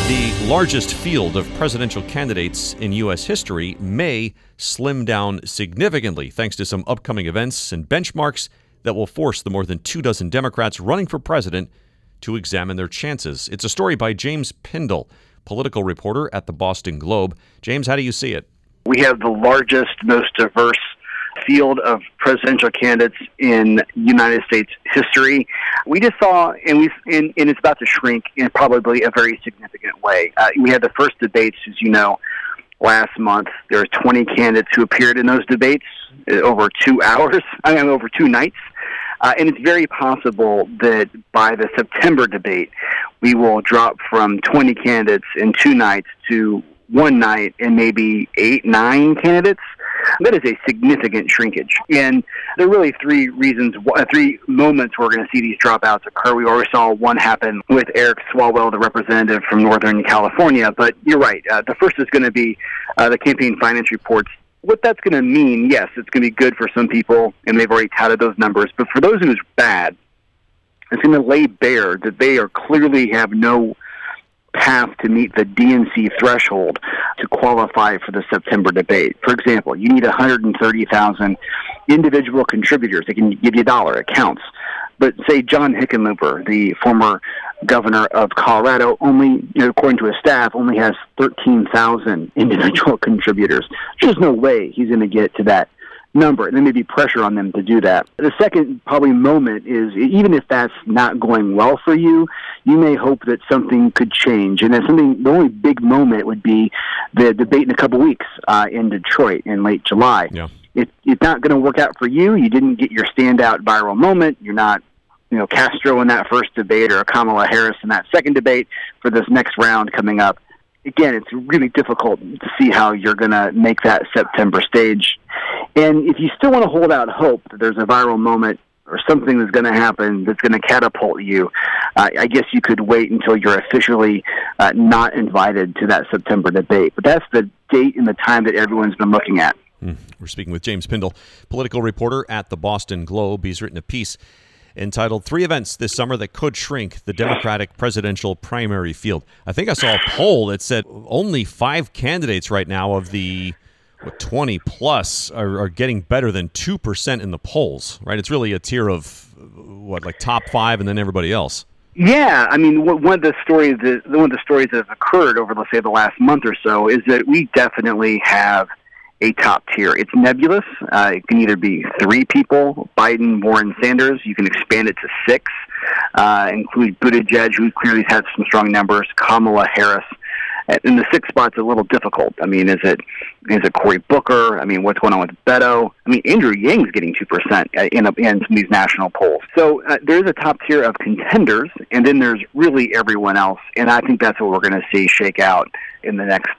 The largest field of presidential candidates in U.S. history may slim down significantly thanks to some upcoming events and benchmarks that will force the more than 24 Democrats running for president to examine their chances. It's a story by James Pindell, political reporter at the Boston Globe. James, how do you see it? We have the largest, most diverse field of presidential candidates in United States history. We just saw, and it's about to shrink in probably a very significant way. We had the first debates, as you know, last month. There were 20 candidates who appeared in those debates over 2 hours, over 2 nights. And it's very possible that by the September debate, we will drop from 20 candidates in 2 nights to 1 night and maybe 8, 9 candidates. That is a significant shrinkage. And there are really 3 moments where we're going to see these dropouts occur. We already saw one happen with Eric Swalwell, the representative from Northern California. But you're right. The first is going to be the campaign finance reports. What that's going to mean, yes, it's going to be good for some people, and they've already touted those numbers. But for those who's bad, it's going to lay bare that they are clearly have no path to meet the DNC threshold to qualify for the September debate. For example, you need 130,000 individual contributors. They can give you $1. It counts. But say John Hickenlooper, the former governor of Colorado, only, according to his staff, only has 13,000 individual contributors. There's no way he's going to get to that number, and there may be pressure on them to do that. The second probably moment is, even if that's not going well for you, you may hope that something could change. And the only big moment would be the debate in a couple weeks in Detroit in late July. Yeah. It's not going to work out for you. You didn't get your standout viral moment. You're not Castro in that first debate or Kamala Harris in that second debate for this next round coming up. Again, it's really difficult to see how you're going to make that September stage. And if you still want to hold out hope that there's a viral moment or something that's going to happen that's going to catapult you, I guess you could wait until you're officially not invited to that September debate. But that's the date and the time that everyone's been looking at. We're speaking with James Pindell, political reporter at the Boston Globe. He's written a piece entitled 3 Events This Summer That Could Shrink the Democratic Presidential Primary Field. I think I saw a poll that said only 5 candidates right now of the 20 plus are getting better than 2% in the polls, right? It's really a tier of top 5 and then everybody else. Yeah, I mean, one of the stories that have occurred over, let's say, the last month or so is that we definitely have a top tier. It's nebulous. It can either be 3 people, Biden, Warren, Sanders. You can expand it to 6, include Buttigieg, who clearly has some strong numbers, Kamala Harris. And the 6th spot's a little difficult. I mean, is it Cory Booker? I mean, what's going on with Beto? I mean, Andrew Yang's getting 2% in some of these national polls. So there's a top tier of contenders, and then there's really everyone else. And I think that's what we're going to see shake out in the next,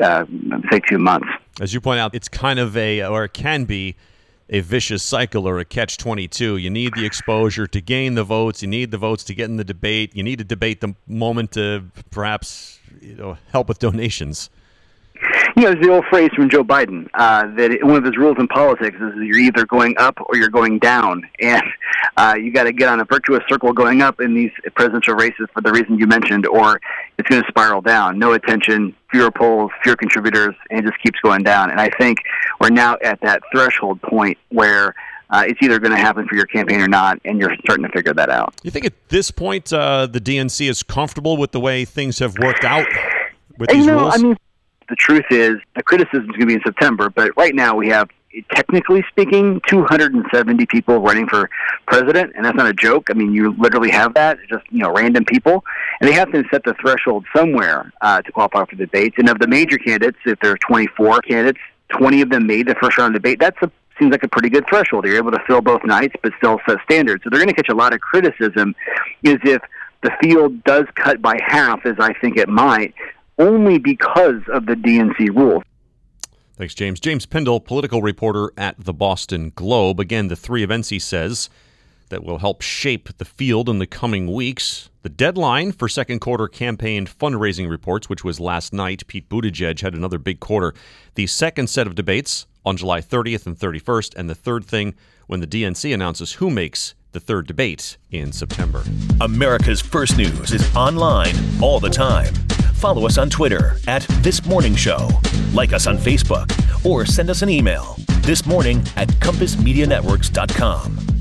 say, 2 months. As you point out, it's kind of it can be a vicious cycle or a catch-22. You need the exposure to gain the votes. You need the votes to get in the debate. You need to debate the moment to perhaps help with donations. There's the old phrase from Joe Biden that one of his rules in politics is you're either going up or you're going down. And you got to get on a virtuous circle going up in these presidential races for the reason you mentioned, or it's going to spiral down. No attention, fewer polls, fewer contributors, and it just keeps going down. And I think we're now at that threshold point where it's either going to happen for your campaign or not, and you're starting to figure that out. You think at this point the DNC is comfortable with the way things have worked out with these rules? I mean, the truth is the criticism is going to be in September, but right now we have, technically speaking, 270 people running for president, and that's not a joke. I mean, you literally have that, just random people, and they have to set the threshold somewhere to qualify for debates. And of the major candidates, if there are 24 candidates, 20 of them made the first round debate. Seems like a pretty good threshold. You're able to fill both nights, but still set standards. So they're going to catch a lot of criticism, is if the field does cut by half, as I think it might, only because of the DNC rules. Thanks, James. James Pindell, political reporter at the Boston Globe. Again, the 3 events, he says, that will help shape the field in the coming weeks. The deadline for second quarter campaign fundraising reports, which was last night. Pete Buttigieg had another big quarter. The second set of debates on July 30th and 31st, and the third thing when the DNC announces who makes the third debate in September. America's First News is online all the time. Follow us on Twitter @ThisMorningShow. Like us on Facebook or send us an email thismorning@compassmedianetworks.com.